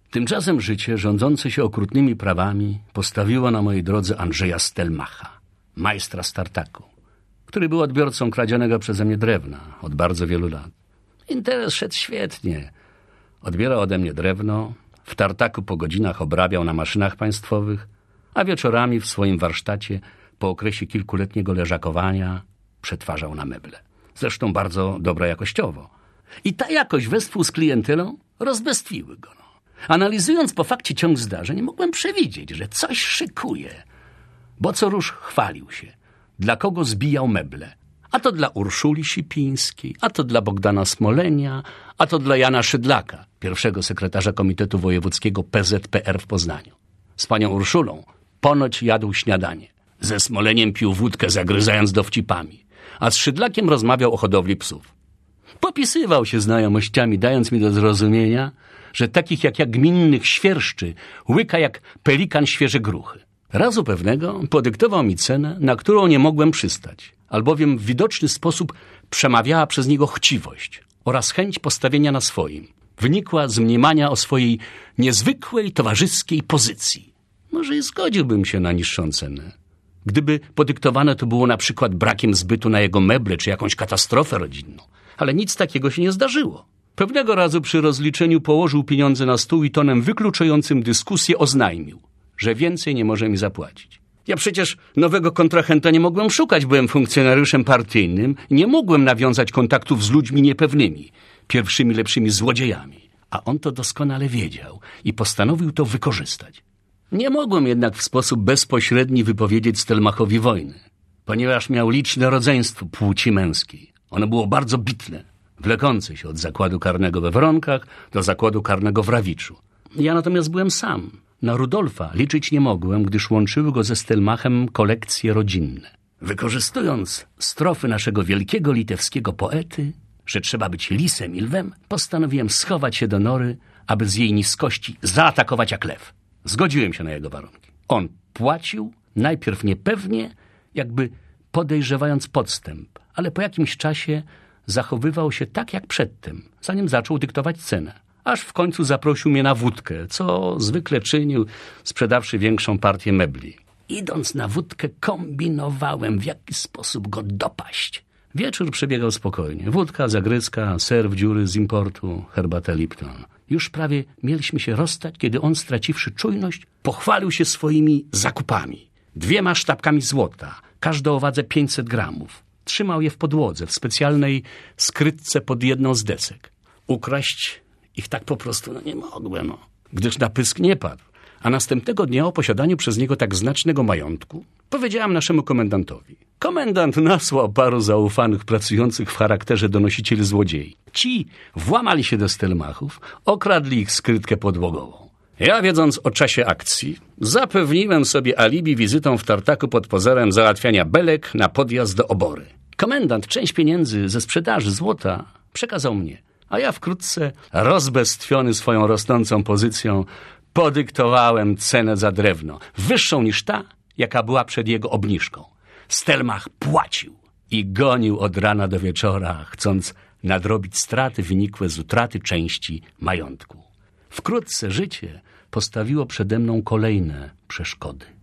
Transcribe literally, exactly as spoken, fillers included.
Tymczasem życie, rządzące się okrutnymi prawami, postawiło na mojej drodze Andrzeja Stelmacha, majstra z tartaku, który był odbiorcą kradzionego przeze mnie drewna od bardzo wielu lat. Interes szedł świetnie. Odbierał ode mnie drewno, w tartaku po godzinach obrabiał na maszynach państwowych, a wieczorami w swoim warsztacie po okresie kilkuletniego leżakowania przetwarzał na meble. Zresztą bardzo dobrojakościowo. I ta jakość wespół z klientelą rozbestwiły go. No. Analizując po fakcie ciąg zdarzeń, mogłem przewidzieć, że coś szykuje. Bo co rusz chwalił się, dla kogo zbijał meble. A to dla Urszuli Sipińskiej, a to dla Bogdana Smolenia, a to dla Jana Szydlaka, pierwszego sekretarza Komitetu Wojewódzkiego P Z P R w Poznaniu. Z panią Urszulą ponoć jadł śniadanie. Ze Smoleniem pił wódkę, zagryzając dowcipami, a z Szydlakiem rozmawiał o hodowli psów. Popisywał się znajomościami, dając mi do zrozumienia, że takich jak ja gminnych świerszczy łyka jak pelikan świeże gruchy. Razu pewnego podyktował mi cenę, na którą nie mogłem przystać, albowiem w widoczny sposób przemawiała przez niego chciwość oraz chęć postawienia na swoim. Wynikła z mniemania o swojej niezwykłej towarzyskiej pozycji. Może i zgodziłbym się na niższą cenę, gdyby podyktowane to było na przykład brakiem zbytu na jego meble czy jakąś katastrofę rodzinną. Ale nic takiego się nie zdarzyło. Pewnego razu przy rozliczeniu położył pieniądze na stół i tonem wykluczającym dyskusję oznajmił, że więcej nie może mi zapłacić. Ja przecież nowego kontrahenta nie mogłem szukać, byłem funkcjonariuszem partyjnym i nie mogłem nawiązać kontaktów z ludźmi niepewnymi, pierwszymi lepszymi złodziejami. A on to doskonale wiedział i postanowił to wykorzystać. Nie mogłem jednak w sposób bezpośredni wypowiedzieć Stelmachowi wojny, ponieważ miał liczne rodzeństwo płci męskiej. Ono było bardzo bitne, wlekące się od zakładu karnego we Wronkach do zakładu karnego w Rawiczu. Ja natomiast byłem sam. Na Rudolfa liczyć nie mogłem, gdyż łączyły go ze Stelmachem kolekcje rodzinne. Wykorzystując strofy naszego wielkiego litewskiego poety, że trzeba być lisem i lwem, postanowiłem schować się do nory, aby z jej niskości zaatakować jak lew. Zgodziłem się na jego warunki. On płacił, najpierw niepewnie, jakby podejrzewając podstęp, ale po jakimś czasie zachowywał się tak jak przedtem, zanim zaczął dyktować cenę. Aż w końcu zaprosił mnie na wódkę, co zwykle czynił, sprzedawszy większą partię mebli. Idąc na wódkę, kombinowałem, w jaki sposób go dopaść. Wieczór przebiegał spokojnie. Wódka, zagryzka, ser w dziury z importu, herbatę Lipton. Już prawie mieliśmy się rozstać, kiedy on, straciwszy czujność, pochwalił się swoimi zakupami. Dwiema sztabkami złota, każda o wadze pięćset gramów. Trzymał je w podłodze, w specjalnej skrytce pod jedną z desek. Ukraść ich tak po prostu no nie mogłem, no, gdyż na pysk nie padł. A następnego dnia o posiadaniu przez niego tak znacznego majątku powiedziałem naszemu komendantowi. Komendant nasłał paru zaufanych pracujących w charakterze donosicieli złodziei. Ci włamali się do Stelmachów, okradli ich skrytkę podłogową. Ja, wiedząc o czasie akcji, zapewniłem sobie alibi wizytą w tartaku pod pozorem załatwiania belek na podjazd do Obory. Komendant część pieniędzy ze sprzedaży złota przekazał mnie, a ja wkrótce, rozbestwiony swoją rosnącą pozycją, podyktowałem cenę za drewno, wyższą niż ta, jaka była przed jego obniżką. Stelmach płacił i gonił od rana do wieczora, chcąc nadrobić straty wynikłe z utraty części majątku. Wkrótce życie postawiło przede mną kolejne przeszkody.